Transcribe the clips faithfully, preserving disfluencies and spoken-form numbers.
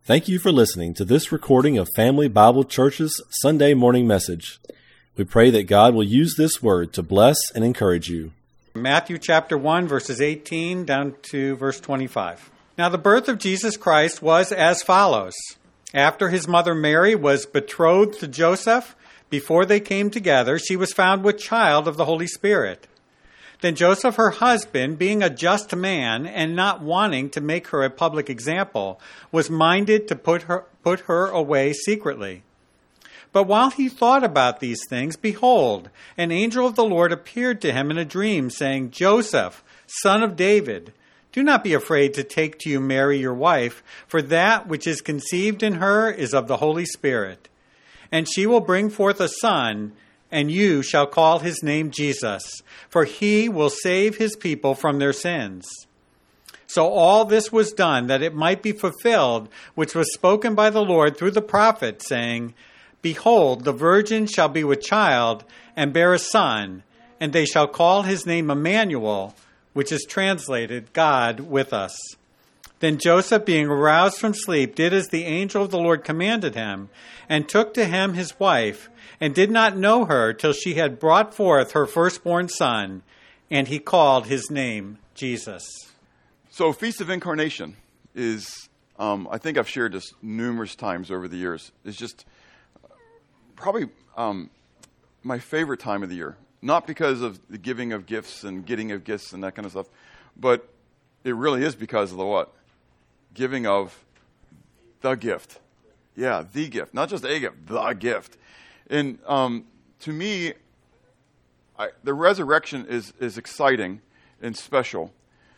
Thank you for listening to this recording of Family Bible Church's Sunday morning message. We pray that God will use this word to bless and encourage you. Matthew chapter one, verses eighteen down to verse twenty-five. Now the birth of Jesus Christ was as follows. After his mother Mary was betrothed to Joseph, before they came together, she was found with child of the Holy Spirit. Then Joseph, her husband, being a just man and not wanting to make her a public example, was minded to put her, put her away secretly. But while he thought about these things, behold, an angel of the Lord appeared to him in a dream, saying, Joseph, son of David, do not be afraid to take to you Mary your wife, for that which is conceived in her is of the Holy Spirit. And she will bring forth a son, and you shall call his name Jesus, for he will save his people from their sins. So all this was done that it might be fulfilled, which was spoken by the Lord through the prophet, saying, Behold, the virgin shall be with child, and bear a son, and they shall call his name Emmanuel, which is translated, God with us. Then Joseph, being aroused from sleep, did as the angel of the Lord commanded him, and took to him his wife, and did not know her till she had brought forth her firstborn son, and he called his name Jesus. So Feast of Incarnation is, um, I think I've shared this numerous times over the years, is just probably um, my favorite time of the year. Not because of the giving of gifts and getting of gifts and that kind of stuff, but it really is because of the what? Giving of the gift. Yeah, the gift. Not just a gift, the gift. And um, to me, I, the resurrection is, is exciting and special.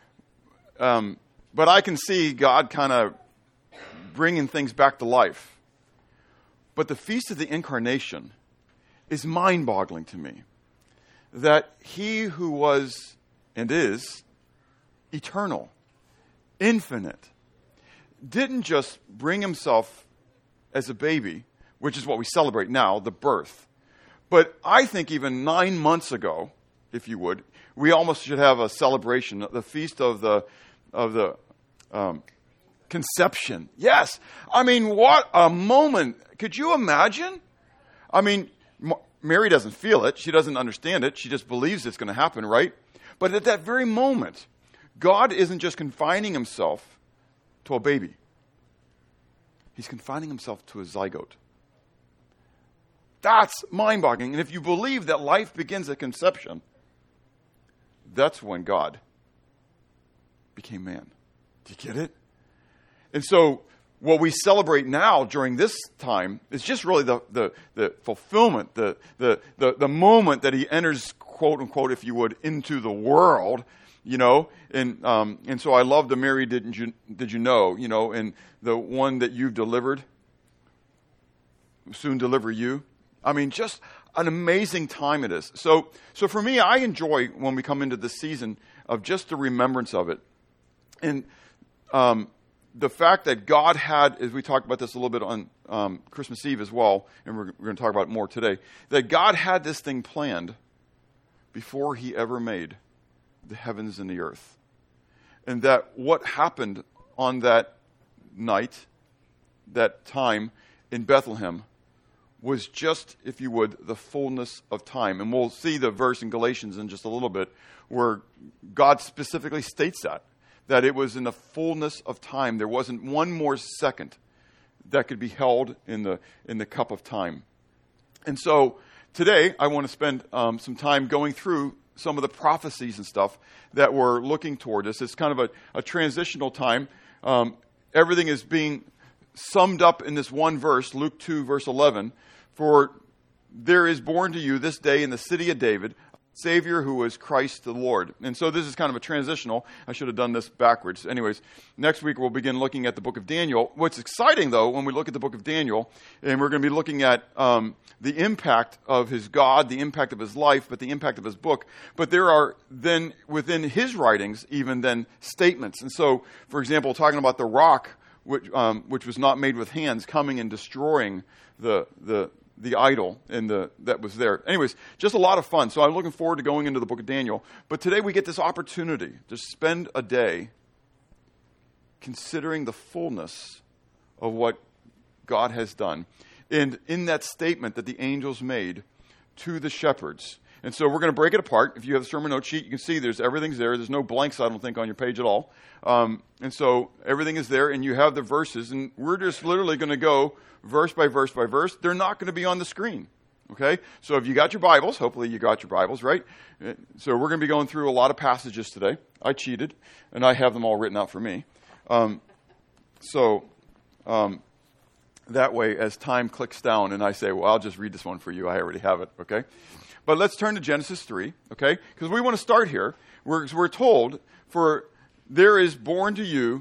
Um, but I can see God kind of bringing things back to life. But the Feast of the Incarnation is mind-boggling to me. That he who was and is eternal, infinite, didn't just bring himself as a baby, which is what we celebrate now, the birth. But I think even nine months ago, if you would, we almost should have a celebration, the feast of the of the um, conception. Yes, I mean, what a moment! Could you imagine? I mean, M- Mary doesn't feel it; she doesn't understand it. She just believes it's going to happen, right? But at that very moment, God isn't just confining himself to a baby. He's confining himself to a zygote. That's mind-boggling. And if you believe that life begins at conception, that's when God became man. Do you get it? And so what we celebrate now during this time is just really the, the, the fulfillment, the, the, the, the moment that he enters, quote unquote, if you would, into the world, you know. And um, and so I love the Mary, didn't you, did you know, you know, and the one that you've delivered, soon deliver you. I mean, just an amazing time it is. So, so for me, I enjoy when we come into this season of just the remembrance of it. And um, the fact that God had, as we talked about this a little bit on um, Christmas Eve as well, and we're, we're going to talk about it more today, that God had this thing planned before he ever made the heavens and the earth. And that what happened on that night, that time in Bethlehem, was just, if you would, the fullness of time. And we'll see the verse in Galatians in just a little bit where God specifically states that, that it was in the fullness of time. There wasn't one more second that could be held in the in the cup of time. And so today I want to spend um, some time going through some of the prophecies and stuff that we're looking toward this. It's kind of a, a transitional time. Um, everything is being summed up in this one verse, Luke two, verse eleven. For there is born to you this day in the city of David, a Savior who is Christ the Lord. And so this is kind of a transitional. I should have done this backwards. Anyways, next week we'll begin looking at the book of Daniel. What's exciting, though, when we look at the book of Daniel, and we're going to be looking at um, the impact of his God, the impact of his life, but the impact of his book. But there are then, within his writings, even then, statements. And so, for example, talking about the rock, which, um, which was not made with hands, coming and destroying the the the idol and the that was there. Anyways, just a lot of fun. So I'm looking forward to going into the book of Daniel. But today we get this opportunity to spend a day considering the fullness of what God has done. And in that statement that the angels made to the shepherds. And so we're going to break it apart. If you have the sermon note sheet, you can see there's everything's there. There's no blanks, I don't think, on your page at all. Um, and so everything is there, and you have the verses. And we're just literally going to go verse by verse by verse. They're not going to be on the screen. Okay? So if you got your Bibles, hopefully you got your Bibles, right? So we're going to be going through a lot of passages today. I cheated, and I have them all written out for me. Um, so um, that way, as time clicks down and I say, well, I'll just read this one for you. I already have it, okay? But let's turn to Genesis three, okay? Because we want to start here. We're, we're told, for there is born to you,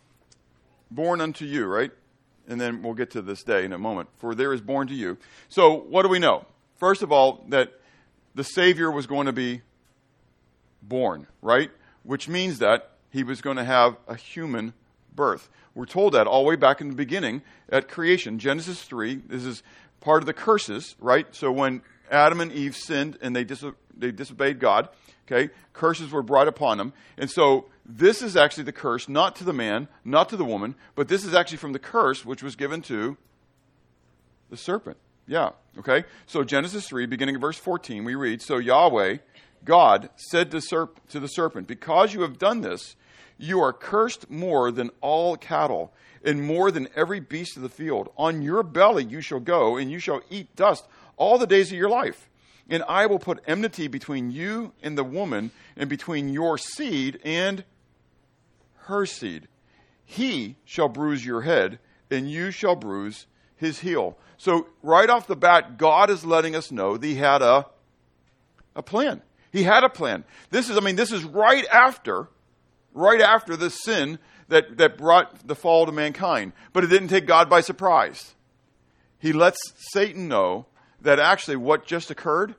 born unto you, right? And then we'll get to this day in a moment. For there is born to you. So what do we know? First of all, that the Savior was going to be born, right? Which means that he was going to have a human birth. We're told that all the way back in the beginning at creation. Genesis three, this is part of the curses, right? So when Adam and Eve sinned and they dis- they disobeyed God, okay, curses were brought upon them. And so this is actually the curse, not to the man, not to the woman, but this is actually from the curse which was given to the serpent. Yeah, okay. So Genesis three, beginning of verse fourteen, we read, so Yahweh, God, said to, serp- to the serpent, because you have done this, you are cursed more than all cattle, and more than every beast of the field. On your belly you shall go, and you shall eat dust all the days of your life. And I will put enmity between you and the woman, and between your seed and her seed. He shall bruise your head, and you shall bruise his heel. So right off the bat, God is letting us know that he had a, a plan. He had a plan. This is, I mean, this is right after, right after the sin that, that brought the fall to mankind. But it didn't take God by surprise. He lets Satan know that actually what just occurred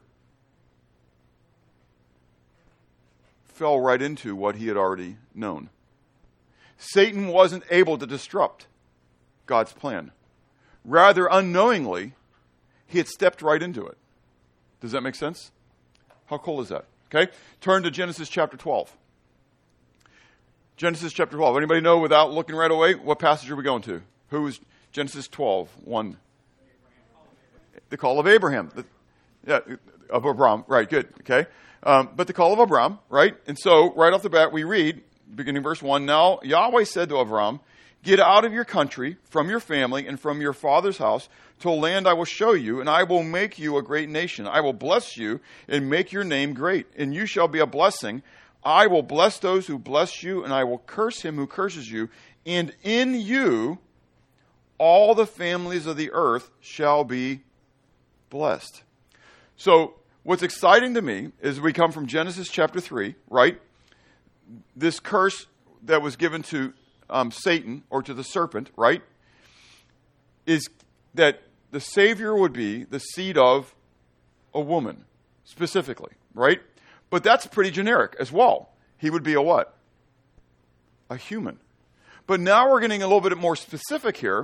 fell right into what he had already known. Satan wasn't able to disrupt God's plan. Rather, unknowingly, he had stepped right into it. Does that make sense? How cool is that? Okay? Turn to Genesis chapter twelve. Genesis chapter twelve. Anybody know without looking right away? What passage are we going to? Who is Genesis twelve, one? The call of Abraham. The, yeah, of Abraham. Right, good. Okay. Um, but the call of Abraham, right? And so, right off the bat, we read, beginning verse one, now Yahweh said to Abraham, get out of your country, from your family, and from your father's house, to a land I will show you, and I will make you a great nation. I will bless you and make your name great, and you shall be a blessing. I will bless those who bless you, and I will curse him who curses you. And in you all the families of the earth shall be blessed. So what's exciting to me is we come from Genesis chapter three, right? This curse that was given to um, Satan, or to the serpent, right, is that the Savior would be the seed of a woman, specifically, right? But that's pretty generic as well. He would be a what? A human. But now we're getting a little bit more specific here,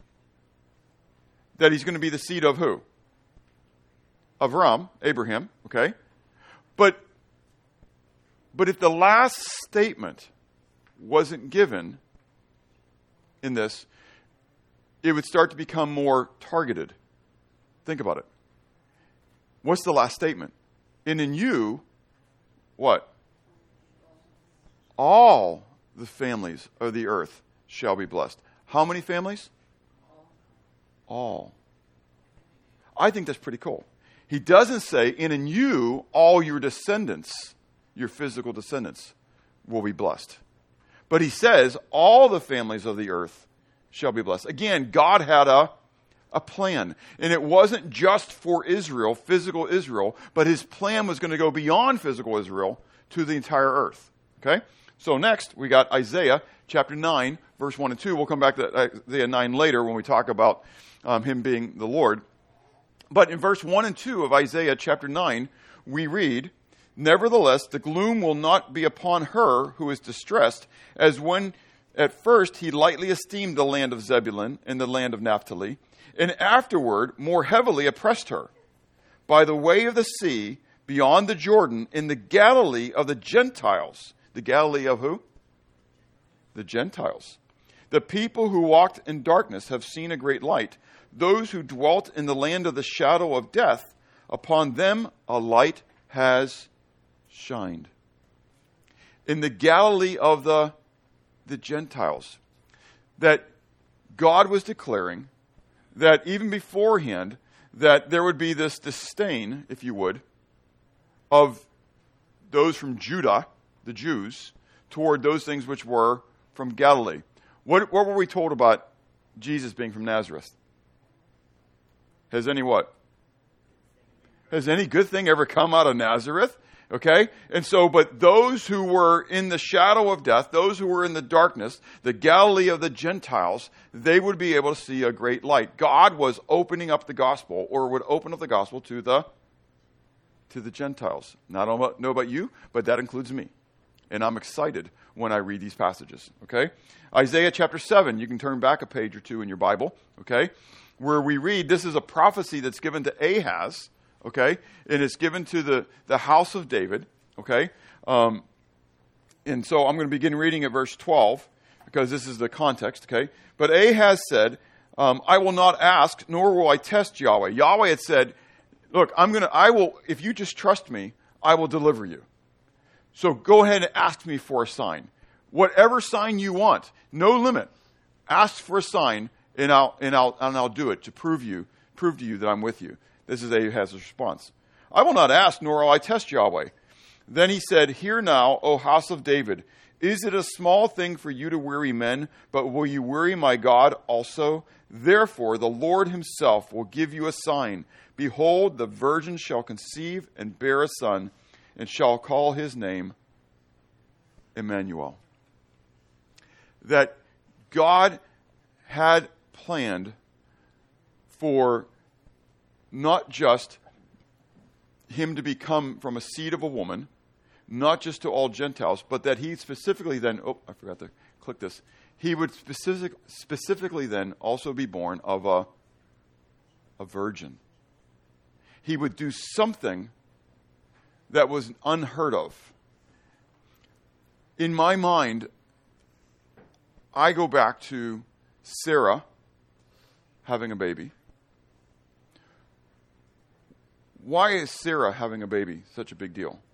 that he's going to be the seed of who? Of Ram, Abraham, okay? But, but if the last statement wasn't given in this, it would start to become more targeted. Think about it. What's the last statement? And in you, what? All the families of the earth shall be blessed. How many families? All. I think that's pretty cool. He doesn't say, and in you, all your descendants, your physical descendants, will be blessed. But he says, all the families of the earth shall be blessed. Again, God had a, a plan. And it wasn't just for Israel, physical Israel, but his plan was going to go beyond physical Israel to the entire earth. Okay? So next, we got Isaiah chapter nine, verse one and two. We'll come back to Isaiah nine later when we talk about um, him being the Lord. But in verse one and two of Isaiah chapter nine, we read, nevertheless, the gloom will not be upon her who is distressed, as when at first he lightly esteemed the land of Zebulun and the land of Naphtali, and afterward more heavily oppressed her. By the way of the sea, beyond the Jordan, in the Galilee of the Gentiles. The Galilee of who? The Gentiles. The people who walked in darkness have seen a great light. Those who dwelt in the land of the shadow of death, upon them a light has shined. In the Galilee of the, the Gentiles, that God was declaring that even beforehand, that there would be this disdain, if you would, of those from Judah, the Jews, toward those things which were from Galilee. What, what were we told about Jesus being from Nazareth? Has any what? Has any good thing ever come out of Nazareth? Okay? And so, but those who were in the shadow of death, those who were in the darkness, the Galilee of the Gentiles, they would be able to see a great light. God was opening up the gospel, or would open up the gospel to the to the Gentiles. Not I don't know about you, but that includes me. And I'm excited when I read these passages. Okay? Isaiah chapter seven, you can turn back a page or two in your Bible, okay? Where we read, this is a prophecy that's given to Ahaz, okay? And it's given to the, the house of David, okay? Um, and so I'm going to begin reading at verse twelve, because this is the context, okay? But Ahaz said, um, I will not ask, nor will I test Yahweh. Yahweh had said, look, I'm going to, I will, if you just trust me, I will deliver you. So go ahead and ask me for a sign. Whatever sign you want, no limit. Ask for a sign, and I'll and I'll and I'll do it to prove you, prove to you that I'm with you. This is Ahaz's response. I will not ask, nor will I test Yahweh. Then he said, Hear now, O house of David, is it a small thing for you to weary men, but will you weary my God also? Therefore the Lord himself will give you a sign. Behold, the virgin shall conceive and bear a son, and shall call his name Emmanuel. That God had planned for not just him to become from a seed of a woman, not just to all Gentiles, but that he specifically then, oh, I forgot to click this, he would specific, specifically then also be born of a, a virgin. He would do something that was unheard of. In my mind, I go back to Sarah having a baby. Why is Sarah having a baby such a big deal?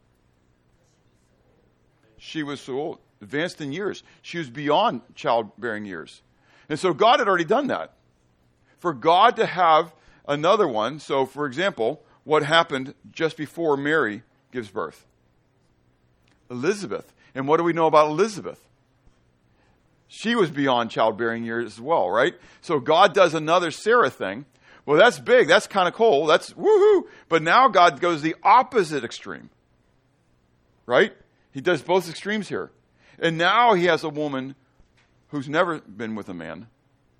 She was so old, advanced in years. She was beyond childbearing years. And so God had already done that. For God to have another one, so for example, what happened just before Mary gives birth? Elizabeth. And what do we know about Elizabeth? She was beyond childbearing years as well, right? So God does another Sarah thing. Well, that's big. That's kind of cool. That's woohoo. But now God goes the opposite extreme, right? He does both extremes here. And now he has a woman who's never been with a man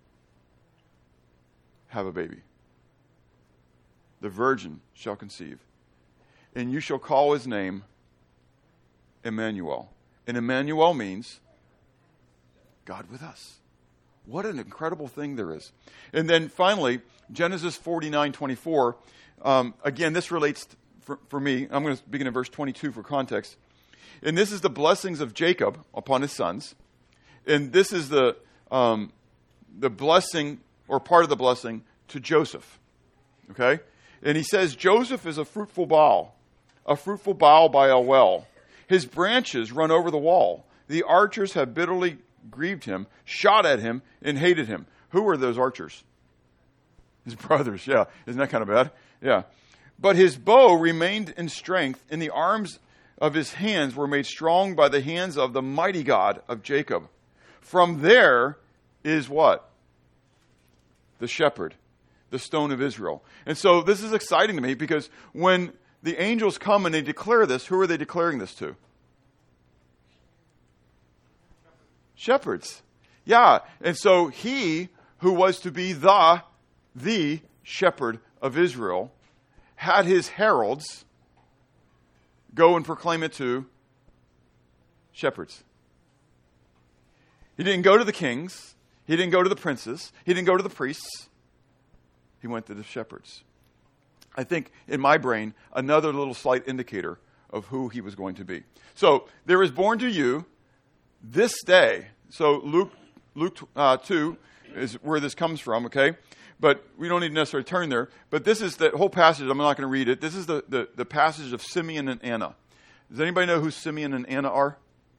have a baby. The virgin shall conceive, and you shall call his name Emmanuel. And Emmanuel means God with us. What an incredible thing there is. And then finally, Genesis forty-nine twenty-four. Um, again, this relates to, for, for me. I'm going to begin in verse twenty-two for context. And this is the blessings of Jacob upon his sons. And this is the um, the blessing, or part of the blessing, to Joseph. Okay? And he says, Joseph is a fruitful bough, a fruitful bough by a well. His branches run over the wall. The archers have bitterly grieved him, shot at him, and hated him. Who were those archers? His brothers, yeah. Isn't that kind of bad? Yeah. But his bow remained in strength, and the arms of his hands were made strong by the hands of the mighty God of Jacob. From there is what? The shepherd, the stone of Israel. And so this is exciting to me, because when the angels come and they declare this, who are they declaring this to? Shepherds. Yeah. And so he who was to be the, the shepherd of Israel had his heralds go and proclaim it to shepherds. He didn't go to the kings. He didn't go to the princes. He didn't go to the priests. He went to the shepherds. I think, in my brain, another little slight indicator of who he was going to be. So, there is born to you this day. So, Luke Luke uh, two is where this comes from, okay? But we don't need to necessarily turn there. But this is the whole passage. I'm not going to read it. This is the, the, the passage of Simeon and Anna. Does anybody know who Simeon and Anna are?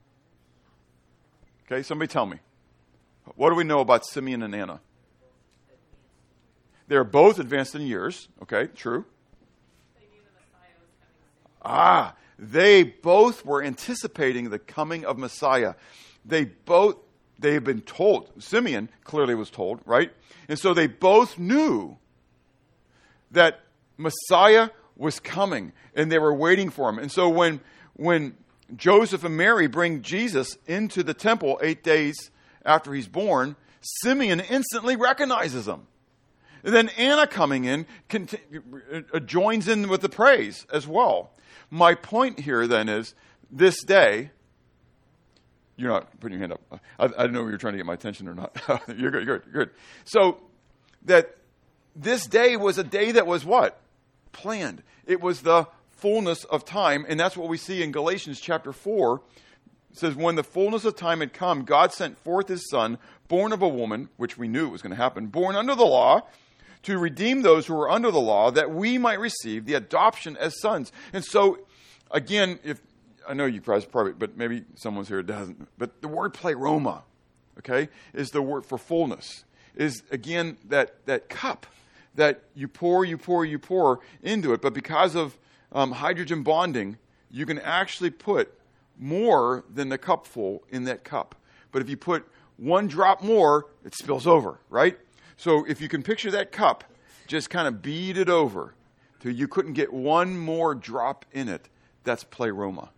Okay, somebody tell me. What do we know about Simeon and Anna? They're both advanced in years. Okay, true. They knew the Messiah was coming soon. Ah, they both were anticipating the coming of Messiah. They both, they had been told. Simeon clearly was told, right? And so they both knew that Messiah was coming, and they were waiting for him. And so when when Joseph and Mary bring Jesus into the temple eight days after he's born, Simeon instantly recognizes him. And then Anna coming in cont- joins in with the praise as well. My point here then is this day. You're not putting your hand up. I, I didn't know if you were trying to get my attention or not. You're good, you're good, you're good. So that this day was a day that was what? Planned. It was the fullness of time. And that's what we see in Galatians chapter four. It says, when the fullness of time had come, God sent forth his son, born of a woman, which we knew was going to happen, born under the law, to redeem those who were under the law, that we might receive the adoption as sons. And so, again, if I know you guys probably, but maybe someone's here that doesn't. But the word pleroma, okay, is the word for fullness. Is, again, that, that cup that you pour, you pour, you pour into it. But because of um, hydrogen bonding, you can actually put more than the cup full in that cup. But if you put one drop more, it spills over, right? So if you can picture that cup, just kind of bead it over till you couldn't get one more drop in it. That's pleroma.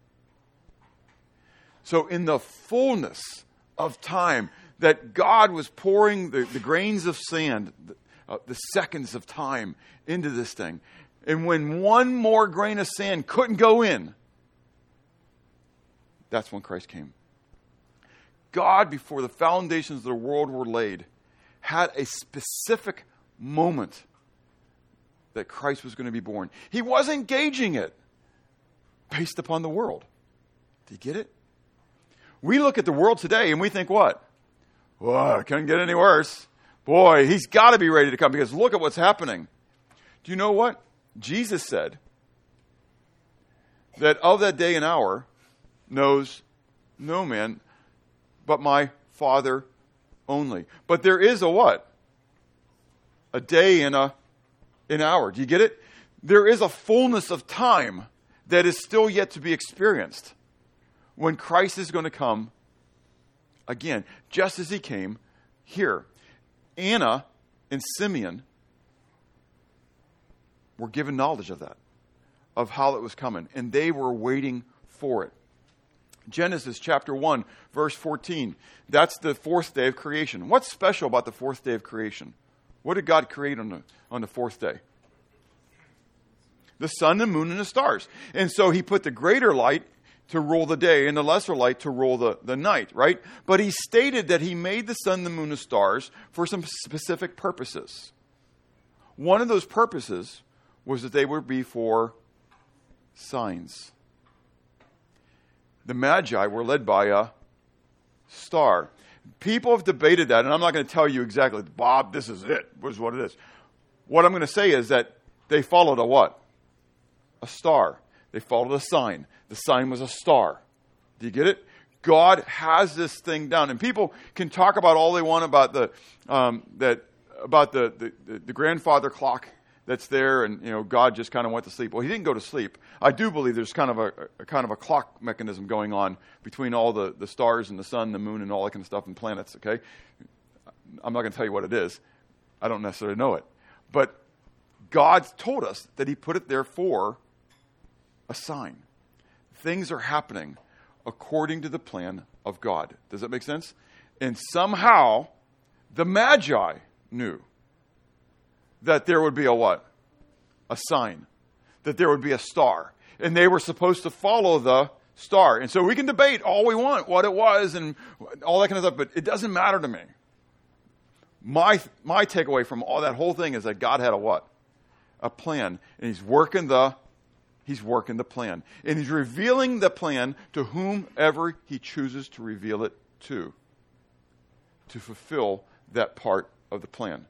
So in the fullness of time that God was pouring the, the grains of sand, the, uh, the seconds of time into this thing. And when one more grain of sand couldn't go in, that's when Christ came. God, before the foundations of the world were laid, had a specific moment that Christ was going to be born. He wasn't gauging it based upon the world. Do you get it? We look at the world today and we think what? Well, it couldn't get any worse. Boy, he's got to be ready to come because look at what's happening. Do you know what? Jesus said that of that day and hour knows no man but my Father only. But there is a what? A day and a an hour. Do you get it? There is a fullness of time that is still yet to be experienced when Christ is going to come again, just as he came here. Anna and Simeon were given knowledge of that, of how it was coming, and they were waiting for it. Genesis chapter one, verse fourteen. That's the fourth day of creation. What's special about the fourth day of creation? What did God create on the, on the fourth day? The sun, the moon, and the stars. And so he put the greater light to rule the day and the lesser light to rule the, the night, right? But he stated that he made the sun, the moon, and the stars for some specific purposes. One of those purposes was that they would be for signs. The Magi were led by a star. People have debated that, and I'm not going to tell you exactly, Bob, this is it, was what it is. What I'm going to say is that they followed a what? A star. They followed a sign. The sign was a star. Do you get it? God has this thing down, and people can talk about all they want about the um, that about the, the the grandfather clock that's there, and you know God just kind of went to sleep. Well, he didn't go to sleep. I do believe there's kind of a, a kind of a clock mechanism going on between all the, the stars and the sun, the moon, and all that kind of stuff, and planets. Okay, I'm not going to tell you what it is. I don't necessarily know it, but God told us that He put it there for a sign. Things are happening according to the plan of God. Does that make sense? And somehow the Magi knew that there would be a what? A sign. That there would be a star. And they were supposed to follow the star. And so we can debate all we want, what it was and all that kind of stuff, but it doesn't matter to me. My my takeaway from all that whole thing is that God had a what? A plan. And He's working the He's working the plan. And He's revealing the plan to whomever He chooses to reveal it to. to fulfill that part of the plan.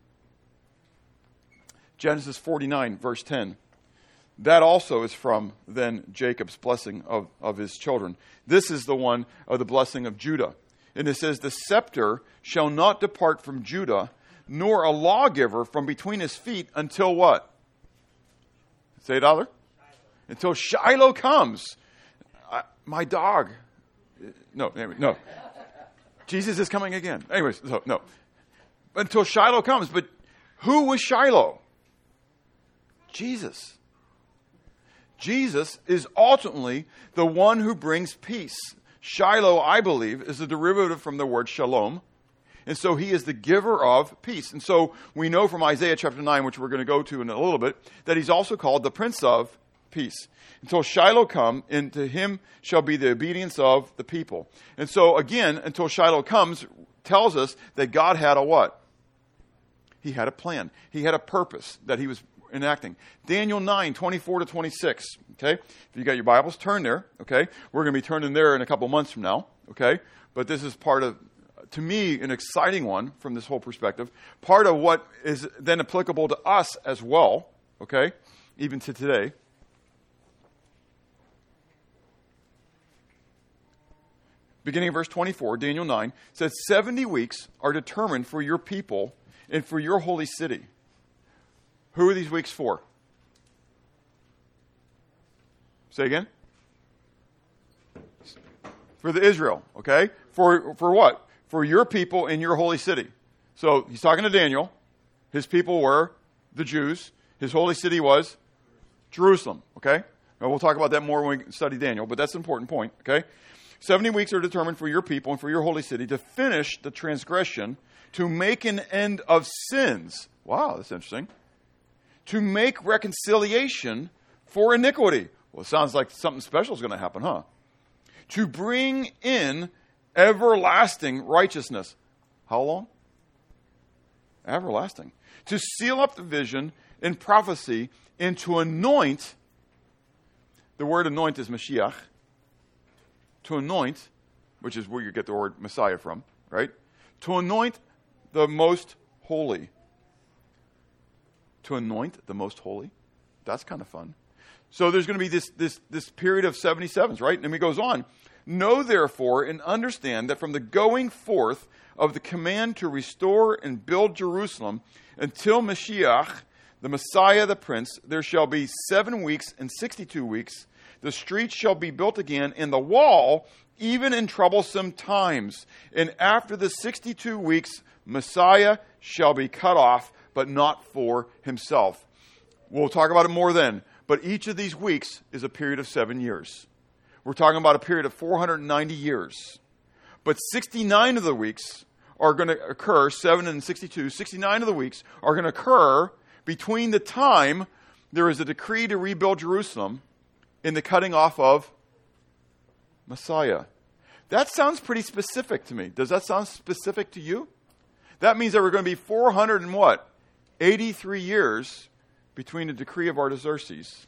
Genesis forty-nine, verse ten. That also is from then Jacob's blessing of, of his children. This is the one of the blessing of Judah. And it says, the scepter shall not depart from Judah, nor a lawgiver from between his feet until what? Say it, Other. Until Shiloh comes. I, my dog. No, anyway, no. Jesus is coming again. Anyways, so, no. Until Shiloh comes. But who was Shiloh? Jesus. Jesus is ultimately the one who brings peace. Shiloh, I believe, is a derivative from the word shalom. And so he is the giver of peace. And so we know from Isaiah chapter nine, which we're going to go to in a little bit, that he's also called the Prince of Peace. Until Shiloh come, and to him shall be the obedience of the people. And so again, until Shiloh comes, tells us that God had a what? He had a plan. He had a purpose that he was enacting. Daniel nine, twenty-four to twenty-six. Okay? If you got your Bibles, turn there. Okay? We're going to be turning there in a couple months from now. Okay? But this is part of, to me, an exciting one from this whole perspective. Part of what is then applicable to us as well. Okay? Even to today. Beginning of verse twenty-four, Daniel nine, says, seventy weeks are determined for your people and for your holy city. Who are these weeks for? Say again? For the Israel, okay? For for what? For your people in your holy city. So he's talking to Daniel. His people were the Jews. His holy city was Jerusalem, okay? Now we'll talk about that more when we study Daniel, but that's an important point, okay? Seventy weeks are determined for your people and for your holy city to finish the transgression, to make an end of sins. Wow, that's interesting. To make reconciliation for iniquity. Well, it sounds like something special is going to happen, huh? To bring in everlasting righteousness. How long? Everlasting. To seal up the vision and prophecy, and to anoint. The word anoint is Mashiach. To anoint, which is where you get the word Messiah from, right? To anoint the most holy. To anoint the most holy. That's kind of fun. So there's going to be this, this, this period of seventy-sevens, right? And he goes on. Know therefore and understand that from the going forth of the command to restore and build Jerusalem until Mashiach, the Messiah, the Prince, there shall be seven weeks and sixty-two weeks. The streets shall be built again, and the wall, even in troublesome times. And after the sixty-two weeks, Messiah shall be cut off, but not for himself. We'll talk about it more then. But each of these weeks is a period of seven years. We're talking about a period of four hundred ninety years. But sixty-nine of the weeks are going to occur, seven and sixty-two, sixty-nine of the weeks are going to occur between the time there is a decree to rebuild Jerusalem in the cutting off of Messiah. That sounds pretty specific to me. Does that sound specific to you? That means that we're going to be four hundred and what? eighty-three years between the decree of Artaxerxes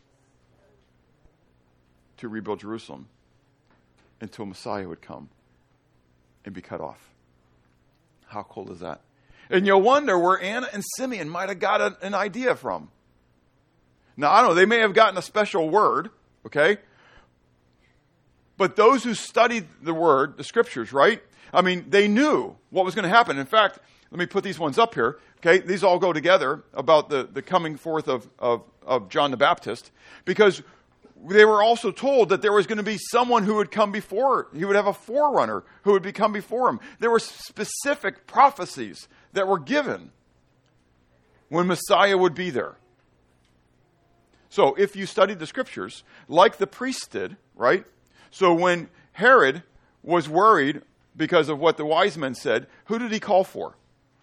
to rebuild Jerusalem until Messiah would come and be cut off. How cool is that? And you'll wonder where Anna and Simeon might have got a, an idea from. Now, I don't know. They may have gotten a special word, okay? But those who studied the word, the scriptures, right? I mean, they knew what was going to happen. In fact, let me put these ones up here. Okay, these all go together about the, the coming forth of, of, of John the Baptist, because they were also told that there was going to be someone who would come before. He would have a forerunner who would become before him. There were specific prophecies that were given when Messiah would be there. So if you studied the scriptures, like the priests did, right? So when Herod was worried because of what the wise men said, who did he call for?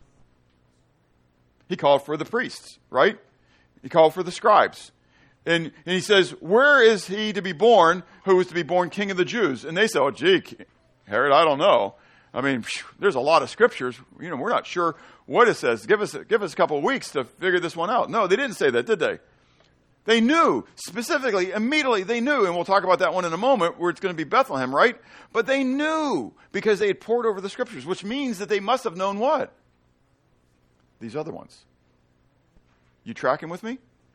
He called for the priests, right? He called for the scribes. And, and he says, where is he to be born who is to be born king of the Jews? And they said, oh, gee, Herod, I don't know. I mean, phew, there's a lot of scriptures. You know, we're not sure what it says. Give us, give us a couple of weeks to figure this one out. No, they didn't say that, did they? They knew, specifically, immediately they knew, and we'll talk about that one in a moment, where it's going to be Bethlehem, right? But they knew because they had poured over the scriptures, which means that they must have known what? These other ones. You tracking with me?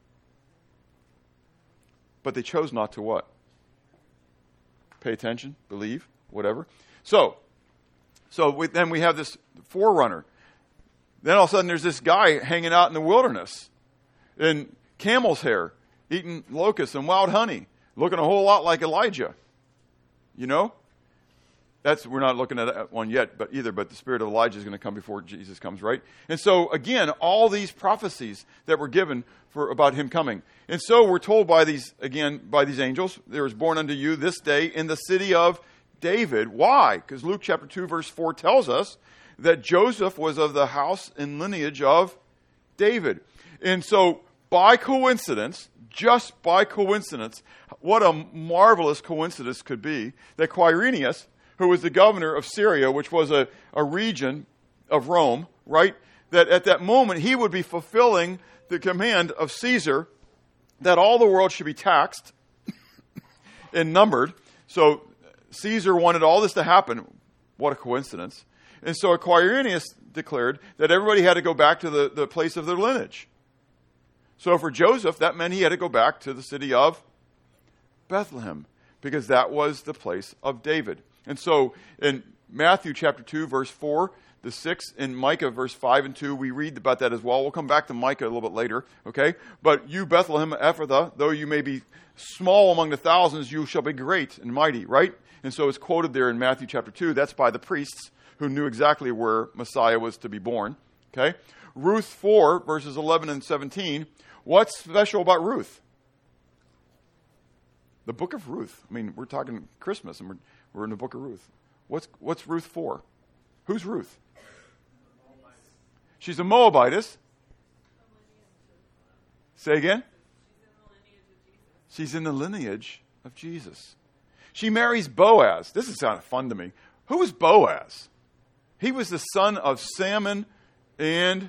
But they chose not to what? Pay attention, believe, whatever. So, so we, then we have this forerunner. Then all of a sudden there's this guy hanging out in the wilderness in camel's hair, eating locusts and wild honey, looking a whole lot like Elijah. You know? That's, we're not looking at one yet, but either, but the spirit of Elijah is going to come before Jesus comes, right? And so, again, all these prophecies that were given for about him coming. And so we're told by these, again, by these angels, there is born unto you this day in the city of David. Why? Because Luke chapter two, verse four tells us that Joseph was of the house and lineage of David. And so, by coincidence, just by coincidence, what a marvelous coincidence could be that Quirinius, who was the governor of Syria, which was a, a region of Rome, right? That at that moment he would be fulfilling the command of Caesar that all the world should be taxed and numbered. So Caesar wanted all this to happen. What a coincidence. And so Quirinius declared that everybody had to go back to the, the place of their lineage. So for Joseph, that meant he had to go back to the city of Bethlehem, because that was the place of David. And so in Matthew chapter two, verse four to six, in Micah verse five and two, we read about that as well. We'll come back to Micah a little bit later, okay? But you, Bethlehem Ephrathah, though you may be small among the thousands, you shall be great and mighty, right? And so it's quoted there in Matthew chapter two. That's by the priests who knew exactly where Messiah was to be born, okay? Ruth four, verses eleven and seventeen. What's special about Ruth? The book of Ruth. I mean, we're talking Christmas, and we're we're in the book of Ruth. What's what's Ruth for? Who's Ruth? She's a Moabitess. Say again? She's in the lineage of Jesus. She marries Boaz. This is kind of fun to me. Who is Boaz? He was the son of Salmon and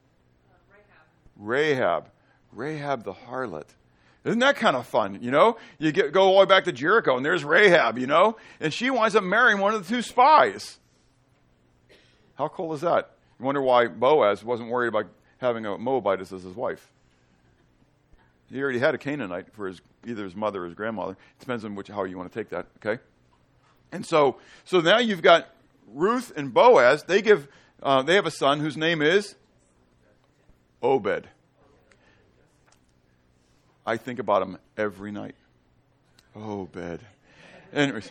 Rahab. Rahab the harlot. Isn't that kind of fun, you know? You get, go all the way back to Jericho, and there's Rahab, you know? And she winds up marrying one of the two spies. How cool is that? You wonder why Boaz wasn't worried about having a Moabitess as his wife. He already had a Canaanite for his either his mother or his grandmother. It depends on which how you want to take that, okay? And so, so now you've got Ruth and Boaz. They give, uh, they have a son whose name is Obed. I think about him every night. Obed. Anyways.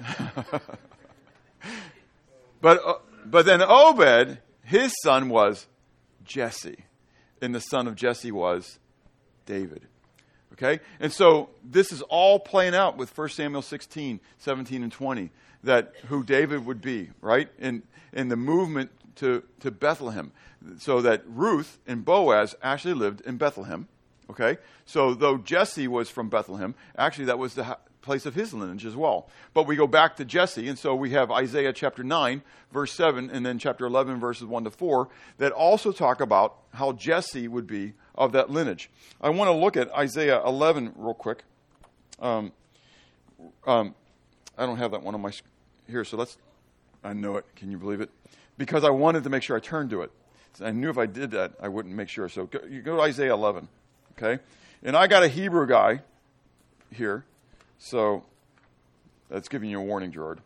but uh, but then Obed, his son was Jesse, and the son of Jesse was David. Okay? And so this is all playing out with First Samuel sixteen, seventeen, and twenty, that who David would be, right? In in the movement to, to Bethlehem. So that Ruth and Boaz actually lived in Bethlehem. Okay? So though Jesse was from Bethlehem, actually that was the ha- place of his lineage as well. But we go back to Jesse, and so we have Isaiah chapter nine, verse seven, and then chapter eleven, verses one to four, that also talk about how Jesse would be of that lineage. I want to look at Isaiah eleven real quick. Um, um, I don't have that one on my here, so let's, I know it. Can you believe it? Because I wanted to make sure I turned to it. I knew if I did that, I wouldn't make sure. So go, you go to Isaiah eleven. Okay, and I got a Hebrew guy here, so that's giving you a warning, Gerard.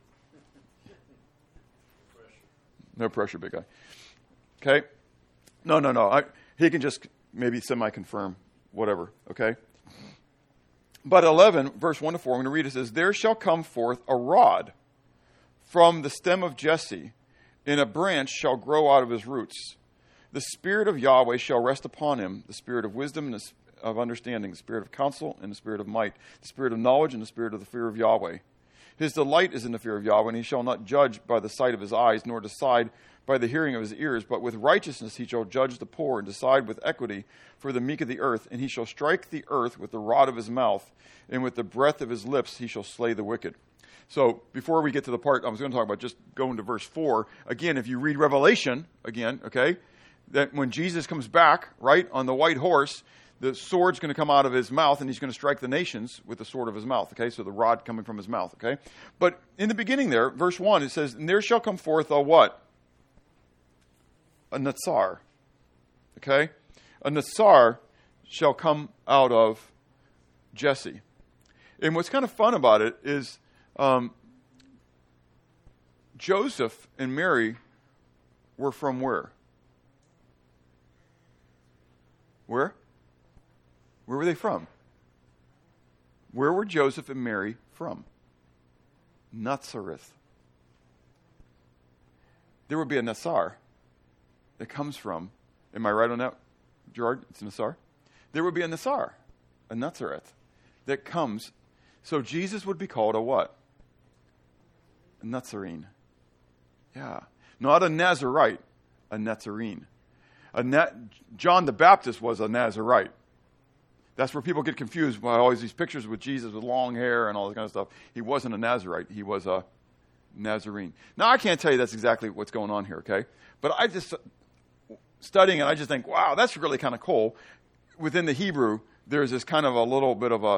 No pressure, big guy. Okay, no, no, no. I, he can just maybe semi-confirm, whatever. Okay, but eleven, verse one to four. I'm going to read it. It says, "There shall come forth a rod from the stem of Jesse, and a branch shall grow out of his roots. The Spirit of Yahweh shall rest upon him, the Spirit of wisdom and of understanding, the Spirit of counsel and the Spirit of might, the Spirit of knowledge and the Spirit of the fear of Yahweh. His delight is in the fear of Yahweh, and he shall not judge by the sight of his eyes, nor decide by the hearing of his ears, but with righteousness he shall judge the poor, and decide with equity for the meek of the earth. And he shall strike the earth with the rod of his mouth, and with the breath of his lips he shall slay the wicked." So before we get to the part I was going to talk about, just going to verse four, again, if you read Revelation, again, okay, that when Jesus comes back, right, on the white horse, the sword's going to come out of his mouth, and he's going to strike the nations with the sword of his mouth. Okay, so the rod coming from his mouth. Okay, but in the beginning there, verse one, it says, "And there shall come forth a what? A Natsar." Okay, a Natsar shall come out of Jesse. And what's kind of fun about it is um, Joseph and Mary were from where? Where? Where were they from? Where were Joseph and Mary from? Nazareth. There would be a Nassar that comes from, am I right on that, Gerard? It's a Nassar? There would be a Nassar, a Nazareth, that comes. So Jesus would be called a what? A Nazarene. Yeah. Not a Nazarite, a Nazarene. A Na- John the Baptist was a Nazarite. That's where people get confused by always these pictures with Jesus with long hair and all this kind of stuff. He wasn't a Nazarite. He was a Nazarene. Now, I can't tell you that's exactly what's going on here, okay? But I just, studying it, I just think, wow, that's really kind of cool. Within the Hebrew, there's this kind of a little bit of a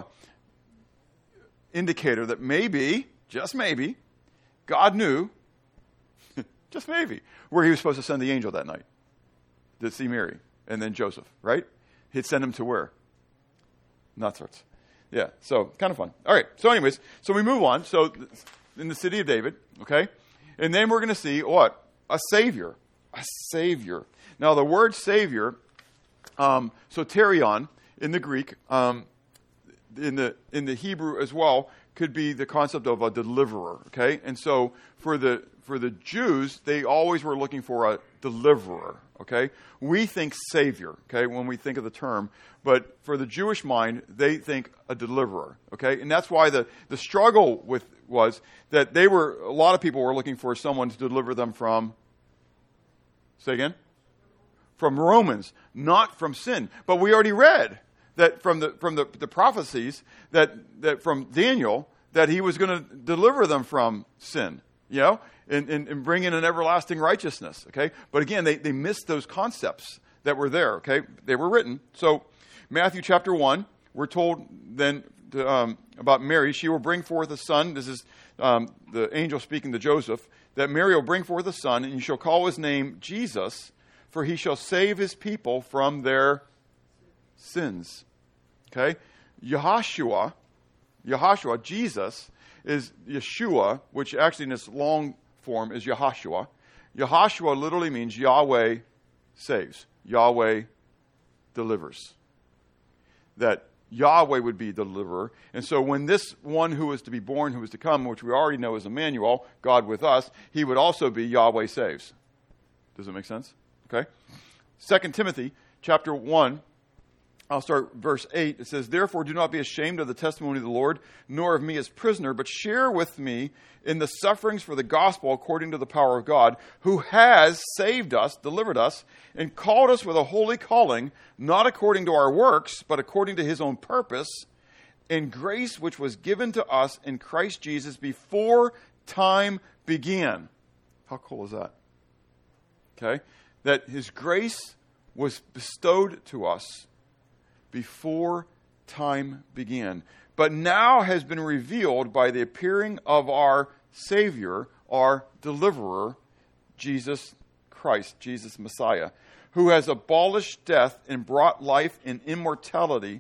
indicator that maybe, just maybe, God knew, just maybe, where he was supposed to send the angel that night to see Mary and then Joseph, right? He'd send him to where? Nazareth. Yeah, so kind of fun. All right, so anyways, so we move on. So in the city of David, okay? And then we're going to see what? A Savior. A Savior. Now, the word Savior, um, soterion in the Greek, um, in the in the Hebrew as well, could be the concept of a deliverer, okay? And so for the for the Jews, they always were looking for a deliverer, okay? We think Savior, okay, when we think of the term, but for the Jewish mind, they think a deliverer, okay? And that's why the, the struggle with was that they were, a lot of people were looking for someone to deliver them from, say again? From Romans, not from sin. But we already read that from the from the, the prophecies that, that from Daniel, that he was going to deliver them from sin, you know, and, and, and bring in an everlasting righteousness, okay? But again, they, they missed those concepts that were there, okay? They were written. So Matthew chapter one, we're told then to, um, about Mary, she will bring forth a son. This is um, the angel speaking to Joseph, that Mary will bring forth a son, and you shall call his name Jesus, for he shall save his people from their sins. Okay? Yehoshua, Yehoshua, Jesus, is Yeshua, which actually in its long form is Yehoshua. Yehoshua literally means Yahweh saves. Yahweh delivers. That Yahweh would be deliverer. And so when this one who is to be born, who is to come, which we already know is Emmanuel, God with us, he would also be Yahweh saves. Does that make sense? Okay? Second Timothy chapter one, I'll start verse eight. It says, "Therefore do not be ashamed of the testimony of the Lord, nor of me as prisoner, but share with me in the sufferings for the gospel according to the power of God, who has saved us," delivered us, "and called us with a holy calling, not according to our works, but according to his own purpose, in grace which was given to us in Christ Jesus before time began." How cool is that? Okay? That his grace was bestowed to us before time began, but now has been revealed by the appearing of our Savior, our deliverer, Jesus Christ, Jesus Messiah, who has abolished death and brought life and immortality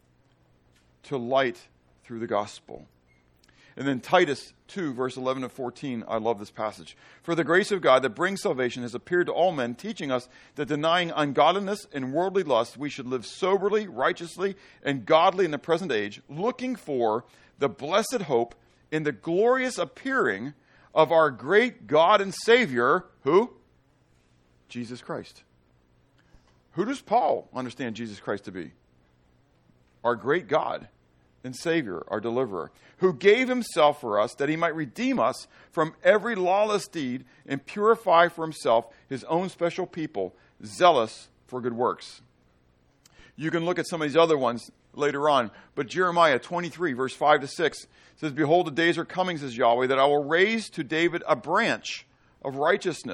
to light through the gospel. And then Titus two, verse eleven to fourteen, I love this passage. "For the grace of God that brings salvation has appeared to all men, teaching us that denying ungodliness and worldly lust, we should live soberly, righteously, and godly in the present age, looking for the blessed hope in the glorious appearing of our great God and Savior," who? Jesus Christ. Who does Paul understand Jesus Christ to be? Our great God and Savior, our deliverer, who gave himself for us that he might redeem us from every lawless deed and purify for himself his own special people, zealous for good works. You can look at some of these other ones later on, but Jeremiah twenty-three, verse five to six says, "Behold, the days are coming, says Yahweh, that I will raise to David a branch of righteousness,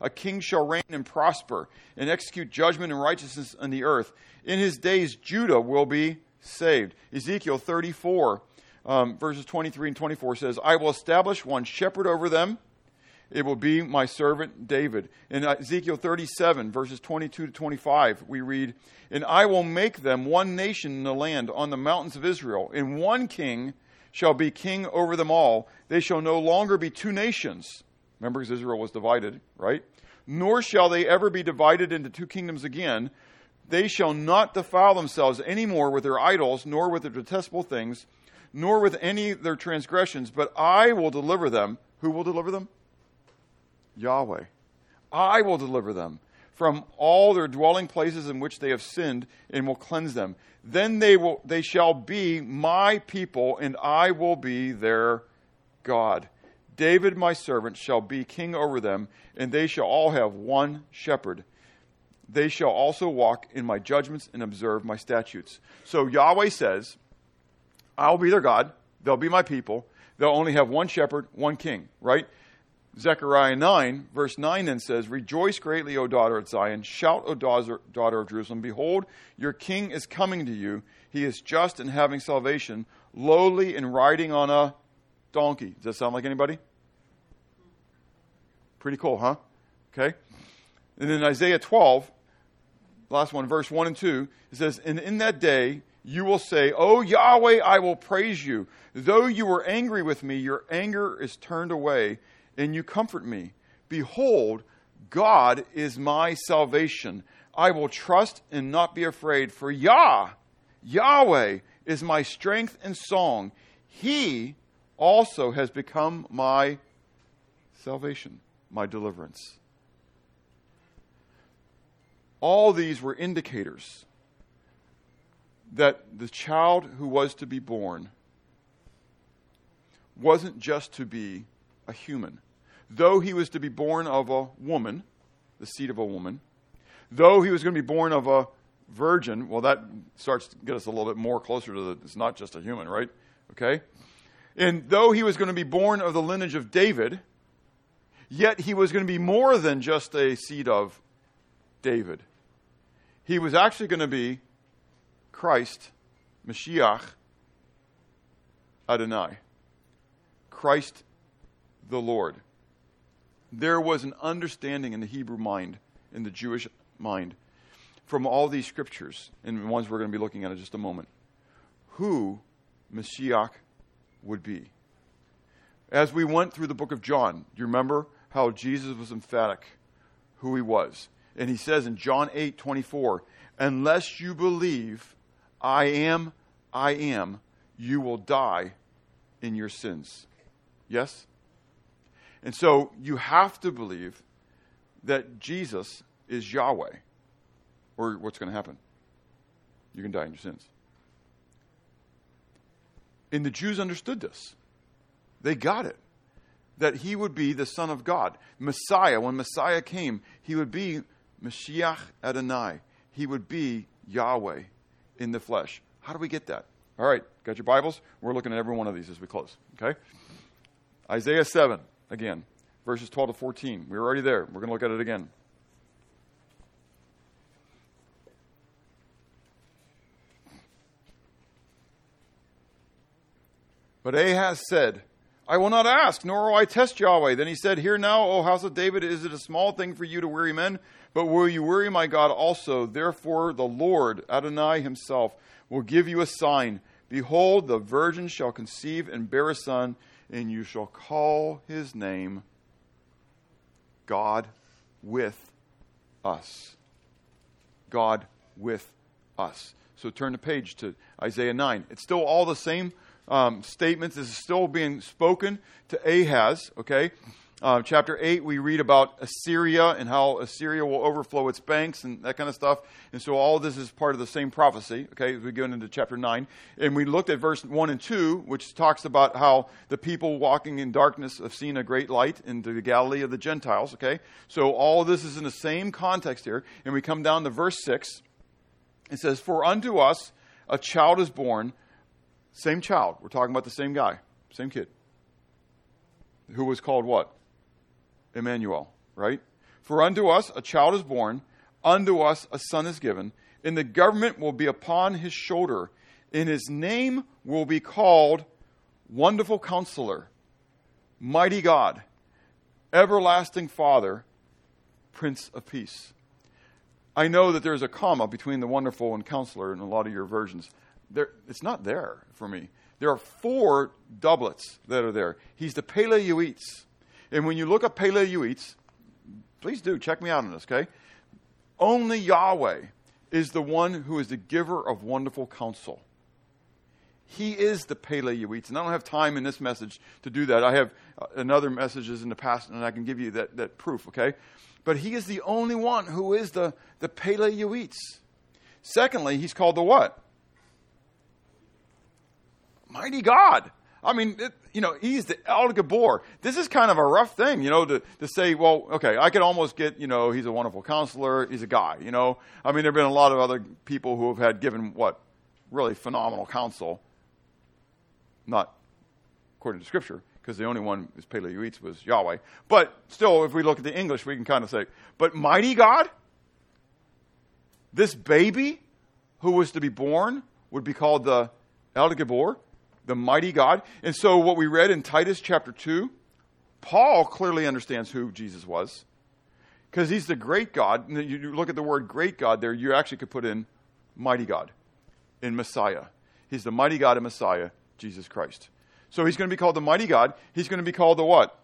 A king shall reign and prosper and execute judgment and righteousness on the earth. In his days, Judah will be saved. Ezekiel thirty-four, um, verses twenty-three and twenty-four says, I will establish one shepherd over them. It will be my servant David. In Ezekiel thirty-seven, verses twenty-two to twenty-five, we read, and I will make them one nation in the land on the mountains of Israel, and one king shall be king over them all. They shall no longer be two nations. Remember, because Israel was divided, right? Nor shall they ever be divided into two kingdoms again. They shall not defile themselves any more with their idols, nor with their detestable things, nor with any of their transgressions, but I will deliver them. Who will deliver them? Yahweh. I will deliver them from all their dwelling places in which they have sinned, and will cleanse them. Then they will they shall be my people, and I will be their God. David my servant shall be king over them, and they shall all have one shepherd. They shall also walk in my judgments and observe my statutes. So Yahweh says, I'll be their God. They'll be my people. They'll only have one shepherd, one king, right? Zechariah nine, verse nine then says, rejoice greatly, O daughter of Zion. Shout, O daughter of Jerusalem. Behold, your king is coming to you. He is just and having salvation, lowly and riding on a donkey. Does that sound like anybody? Pretty cool, huh? Okay. And in Isaiah twelve, last one, verse one and two, it says, and in that day you will say, O Yahweh, I will praise you. Though you were angry with me, your anger is turned away, and you comfort me. Behold, God is my salvation. I will trust and not be afraid, for Yah, Yahweh, is my strength and song. He also has become my salvation, my deliverance. All these were indicators that the child who was to be born wasn't just to be a human. Though he was to be born of a woman, the seed of a woman, though he was going to be born of a virgin, well, that starts to get us a little bit more closer to the, it's not just a human, right? Okay? And though he was going to be born of the lineage of David, yet he was going to be more than just a seed of David. He was actually going to be Christ, Mashiach, Adonai. Christ the Lord. There was an understanding in the Hebrew mind, in the Jewish mind, from all these scriptures, and the ones we're going to be looking at in just a moment, who Mashiach would be. As we went through the book of John, do you remember how Jesus was emphatic who he was? And he says in John eight twenty-four, unless you believe I am, I am, you will die in your sins. Yes? And so you have to believe that Jesus is Yahweh, or what's going to happen? You're going to die in your sins. And the Jews understood this. They got it. That he would be the Son of God. Messiah, when Messiah came, he would be Mashiach Adonai. He would be Yahweh in the flesh. How do we get that? All right, got your Bibles? We're looking at every one of these as we close. Okay? Isaiah seven, again, verses twelve to fourteen. We were already there. We're going to look at it again. But Ahaz said, I will not ask, nor will I test Yahweh. Then he said, hear now, O house of David, is it a small thing for you to weary men? But will you weary my God also? Therefore the Lord, Adonai himself, will give you a sign. Behold, the virgin shall conceive and bear a son, and you shall call his name God with us. God with us. So turn the page to Isaiah nine. It's still all the same um, statements. This is still being spoken to Ahaz, okay? Uh, chapter eight, we read about Assyria and how Assyria will overflow its banks and that kind of stuff. And so all of this is part of the same prophecy, okay, as we go into chapter nine. And we looked at verse one and two, which talks about how the people walking in darkness have seen a great light into the Galilee of the Gentiles, okay? So all of this is in the same context here. And we come down to verse six. It says, for unto us a child is born. Same child. We're talking about the same guy, same kid. Who was called what? Emmanuel, right? For unto us a child is born, unto us a son is given, and the government will be upon his shoulder, and his name will be called Wonderful Counselor, Mighty God, Everlasting Father, Prince of Peace. I know that there's a comma between the wonderful and counselor in a lot of your versions. There, it's not there for me. There are four doublets that are there. He's the Peleuites. And when you look up Peleuites, please do, check me out on this, okay? Only Yahweh is the one who is the giver of wonderful counsel. He is the Peleuites. And I don't have time in this message to do that. I have uh, another messages in the past, and I can give you that, that proof, okay? But he is the only one who is the, the Peleuites. Secondly, he's called the what? Mighty God. I mean, it, you know, he's the El Gabor. This is kind of a rough thing, you know, to, to say, well, okay, I could almost get, you know, he's a wonderful counselor. He's a guy, you know. I mean, there have been a lot of other people who have had given what? Really phenomenal counsel. Not according to Scripture, because the only one who's Peleuites was Yahweh. But still, if we look at the English, we can kind of say, but mighty God? This baby who was to be born would be called the El Gabor, the mighty God. And so what we read in Titus chapter two, Paul clearly understands who Jesus was, because he's the great God. And you look at the word great God there, you actually could put in mighty God, in Messiah. He's the mighty God and Messiah, Jesus Christ. So he's going to be called the mighty God. He's going to be called the what?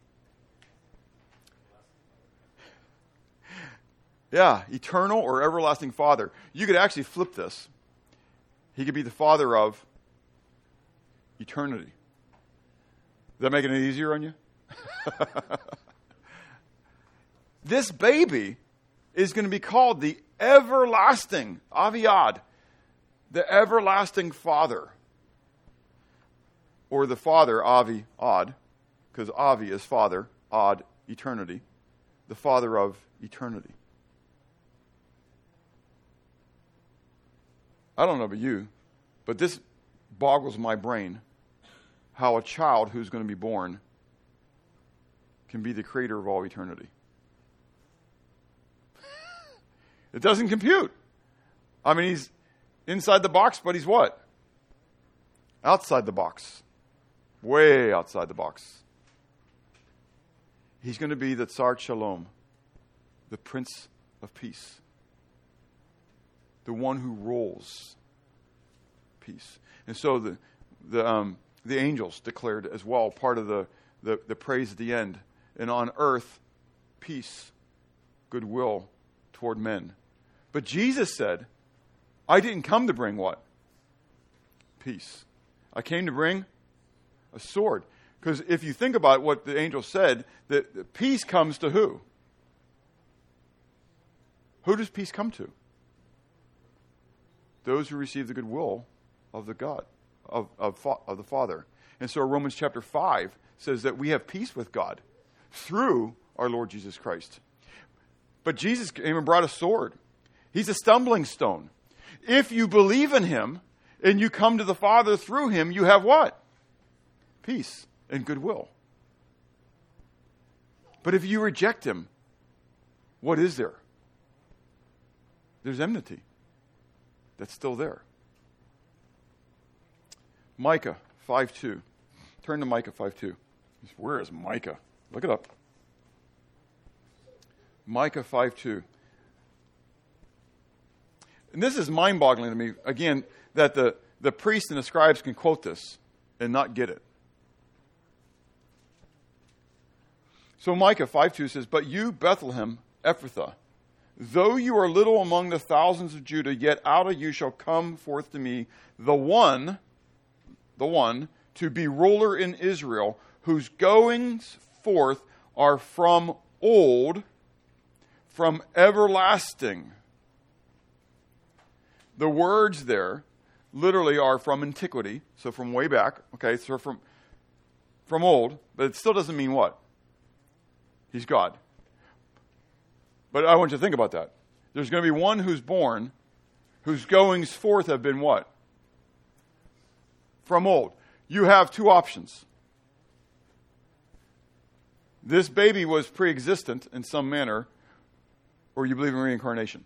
Yeah, eternal or everlasting Father. You could actually flip this. He could be the Father of eternity. Is that making it easier on you? This baby is going to be called the everlasting, Aviad, the everlasting Father. Or the Father, Avi, Ad, because Avi is Father, Ad, eternity. The Father of eternity. I don't know about you, but this boggles my brain how a child who's going to be born can be the creator of all eternity. It doesn't compute. I mean, he's inside the box, but he's what? Outside the box. Way outside the box. He's going to be the Tsar Shalom, the Prince of Peace, the one who rules peace. And so the the um, the angels declared as well, part of the, the, the praise at the end, and on earth, peace, goodwill toward men. But Jesus said, I didn't come to bring what? Peace. I came to bring a sword. Because if you think about what the angel said, that peace comes to who? Who does peace come to? Those who receive the goodwill of the God, of, of, of the Father. And so Romans chapter five says that we have peace with God through our Lord Jesus Christ. But Jesus came and brought a sword. He's a stumbling stone. If you believe in him and you come to the Father through him, you have what? Peace and goodwill. But if you reject him, what is there? There's enmity. That's still there. Micah five two. Turn to Micah five two. Where is Micah? Look it up. Micah five two. And this is mind-boggling to me, again, that the, the priests and the scribes can quote this and not get it. So Micah five two says, But you, Bethlehem, Ephrathah, though you are little among the thousands of Judah, yet out of you shall come forth to me the one, the one, to be ruler in Israel, whose goings forth are from old, from everlasting. The words there literally are from antiquity, so from way back, okay, so from from old, but it still doesn't mean what? He's God. But I want you to think about that. There's going to be one who's born, whose goings forth have been what? From old. You have two options. this baby was pre-existent in some manner, or you believe in reincarnation?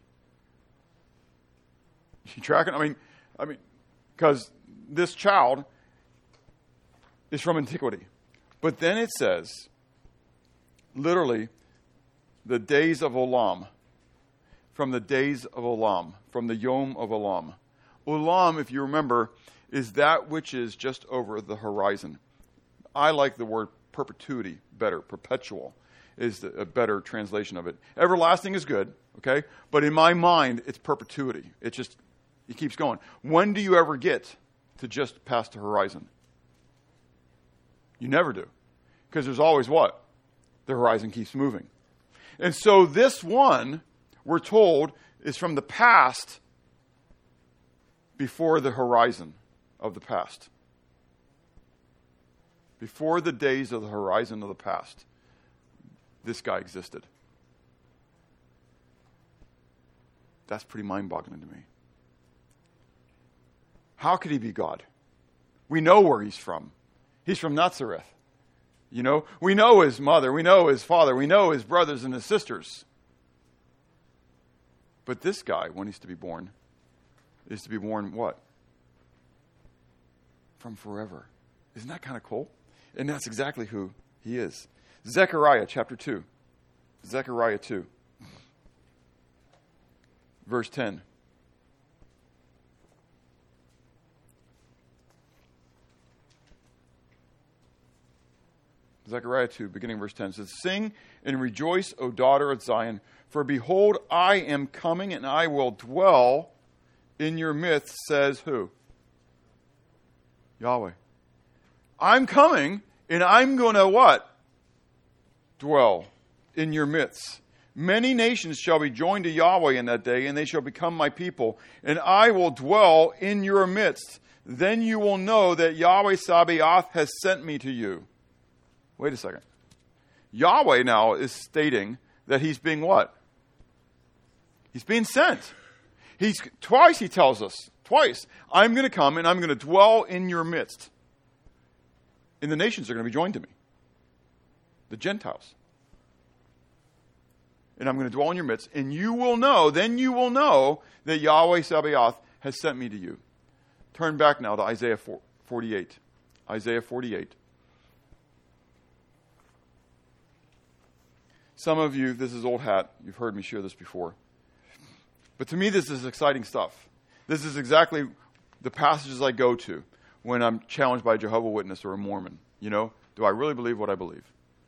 You tracking? I mean, I mean, because this child is from antiquity. But then it says, literally, the days of Olam. From the days of Olam. From the Yom of Olam. Olam, if you remember, is that which is just over the horizon. I like the word perpetuity better. Perpetual is the, a better translation of it. Everlasting is good, okay? But in my mind, it's perpetuity. It just, it keeps going. When do you ever get to just past the horizon? You never do. Because there's always what? The horizon keeps moving. And so this one, we're told, is from the past before the horizon of the past. Before the days of the horizon of the past, this guy existed. That's pretty mind-boggling to me. How could he be God? We know where he's from. He's from Nazareth. You know, we know his mother, we know his father, we know his brothers and his sisters. But this guy, when he's to be born, is to be born what? From forever. Isn't that kind of cool? And that's exactly who he is. Zechariah chapter two. Zechariah two. Verse ten. Zechariah two, beginning verse ten, says, "Sing and rejoice, O daughter of Zion, for behold, I am coming, and I will dwell in your midst," says who? Yahweh. I'm coming, and I'm going to what? Dwell in your midst. Many nations shall be joined to Yahweh in that day, and they shall become my people, and I will dwell in your midst. Then you will know that Yahweh Sabaoth has sent me to you. Wait a second. Yahweh now is stating that he's being what? He's being sent. He's twice he tells us, twice, I'm going to come and I'm going to dwell in your midst. And the nations are going to be joined to me. The Gentiles. And I'm going to dwell in your midst, and you will know, then you will know that Yahweh Sabaoth has sent me to you. Turn back now to Isaiah forty-eight. Isaiah forty-eight. Some of you, this is old hat. You've heard me share this before. But to me, this is exciting stuff. This is exactly the passages I go to when I'm challenged by a Jehovah's Witness or a Mormon. You know, do I really believe what I believe?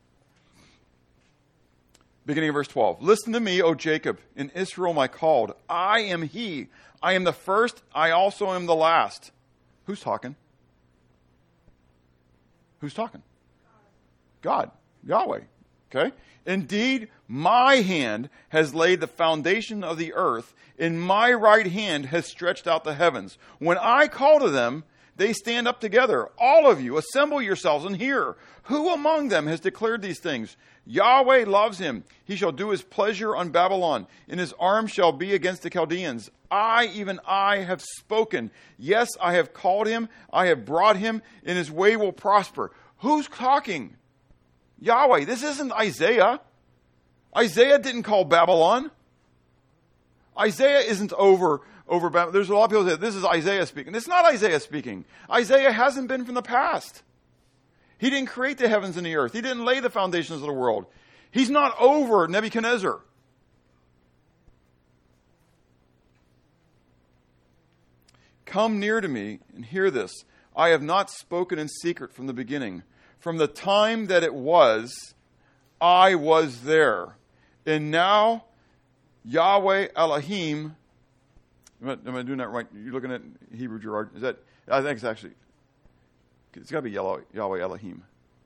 Beginning of verse twelve. "Listen to me, O Jacob, in Israel my called. I am he. I am the first. I also am the last." Who's talking? Who's talking? God. Yahweh. Okay? "Indeed, my hand has laid the foundation of the earth, and my right hand has stretched out the heavens. When I call to them, they stand up together. All of you, assemble yourselves and hear. Who among them has declared these things? Yahweh loves him. He shall do his pleasure on Babylon, and his arm shall be against the Chaldeans. I, even I, have spoken. Yes, I have called him. I have brought him, and his way will prosper." Who's talking? Yahweh. This isn't Isaiah. Isaiah didn't call Babylon. Isaiah isn't over, over Babylon. There's a lot of people that say, this is Isaiah speaking. It's not Isaiah speaking. Isaiah hasn't been from the past. He didn't create the heavens and the earth. He didn't lay the foundations of the world. He's not over Nebuchadnezzar. "Come near to me and hear this. I have not spoken in secret from the beginning. From the time that it was, I was there. And now, Yahweh Elohim," am I, am I doing that right? You're looking at Hebrew Gerard. Is that, I think it's actually, it's got to be Yahweh, Yahweh Elohim.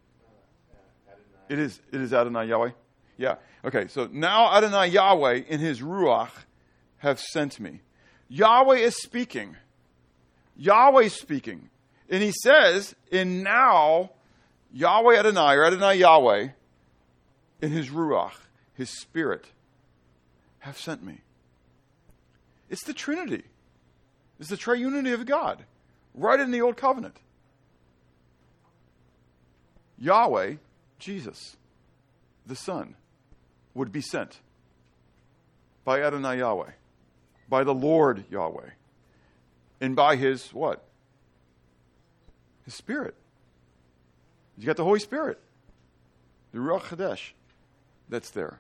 It is, it is Adonai Yahweh? Yeah. Okay, so now Adonai Yahweh in his Ruach have sent me. Yahweh is speaking. Yahweh is speaking. And he says, and now Yahweh Adonai, or Adonai Yahweh, in his Ruach, his Spirit, have sent me. It's the Trinity. It's the triunity of God, right in the Old Covenant. Yahweh, Jesus. the Son, would be sent by Adonai Yahweh, by the Lord Yahweh, and by his what? His Spirit. You got the Holy Spirit, the Ruach Hadesh that's there.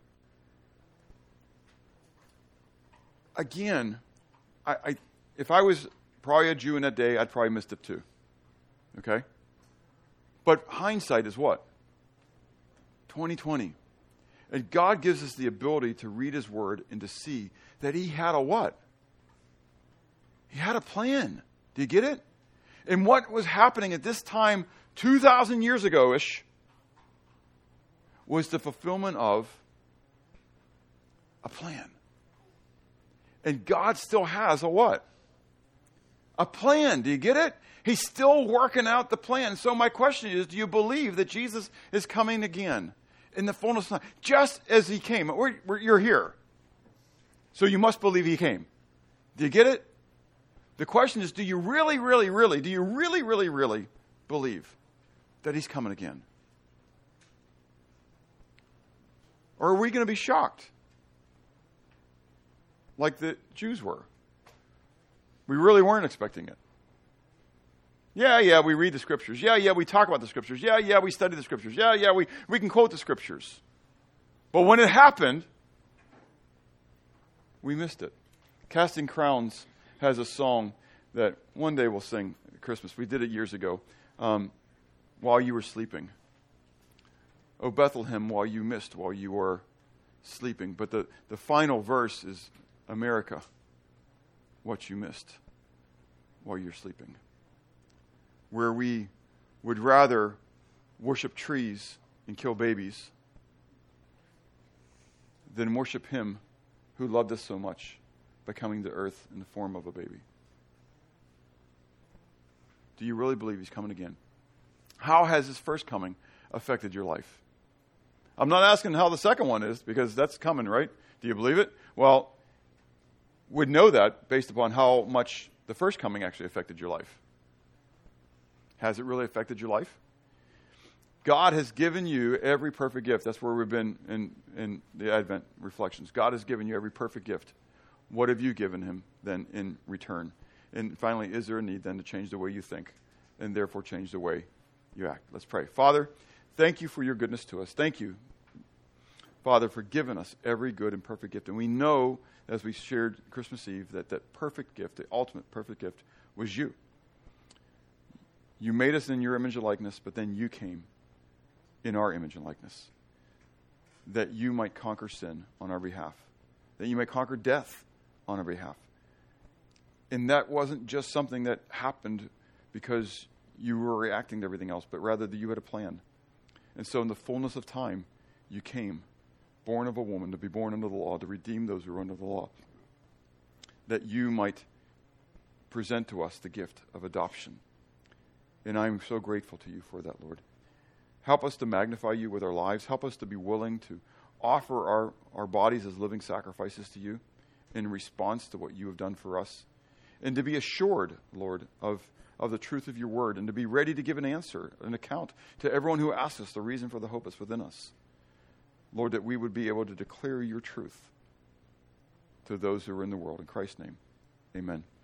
Again, I, I if I was probably a Jew in that day, I'd probably missed it too. Okay? But hindsight is what? twenty twenty. And God gives us the ability to read his word and to see that he had a what? He had a plan. Do you get it? And what was happening at this time two thousand years ago-ish was the fulfillment of a plan. And God still has a what? A plan. Do you get it? He's still working out the plan. So my question is, do you believe that Jesus is coming again in the fullness of time? Just as he came. We're, we're, you're here. So you must believe he came. Do you get it? The question is, do you really, really, really, do you really, really, really believe that he's coming again? Or are we going to be shocked? Like the Jews were. We really weren't expecting it. Yeah, yeah, we read the scriptures. Yeah, yeah, we talk about the scriptures. Yeah, yeah, we study the scriptures. Yeah, yeah, we, we can quote the scriptures. But when it happened, we missed it. Casting Crowns has a song that one day we'll sing at Christmas. We did it years ago. Um, while you were sleeping. O Bethlehem, while you missed, while you were sleeping. But the, the final verse is, America, what you missed while you're sleeping. Where we would rather worship trees and kill babies than worship him who loved us so much by coming to earth in the form of a baby. Do you really believe he's coming again? How has his first coming affected your life? I'm not asking how the second one is, because that's coming, right? Do you believe it? Well, we'd know that based upon how much the first coming actually affected your life. Has it really affected your life? God has given you every perfect gift. That's where we've been in, in the Advent reflections. God has given you every perfect gift. What have you given him then in return? And finally, is there a need then to change the way you think and therefore change the way you act? Let's pray. Father, thank you for your goodness to us. Thank you, Father, for giving us every good and perfect gift. And we know, as we shared Christmas Eve, that that perfect gift, the ultimate perfect gift, was you. You made us in your image and likeness, but then you came in our image and likeness, that you might conquer sin on our behalf, that you might conquer death on our behalf. And that wasn't just something that happened because you were reacting to everything else, but rather that you had a plan. And so in the fullness of time, you came, born of a woman, to be born under the law, to redeem those who are under the law, that you might present to us the gift of adoption. And I'm so grateful to you for that, Lord. Help us to magnify you with our lives. Help us to be willing to offer our, our bodies as living sacrifices to you in response to what you have done for us. And to be assured, Lord, of, of the truth of your word, and to be ready to give an answer, an account to everyone who asks us the reason for the hope that's within us. Lord, that we would be able to declare your truth to those who are in the world. In Christ's name, amen.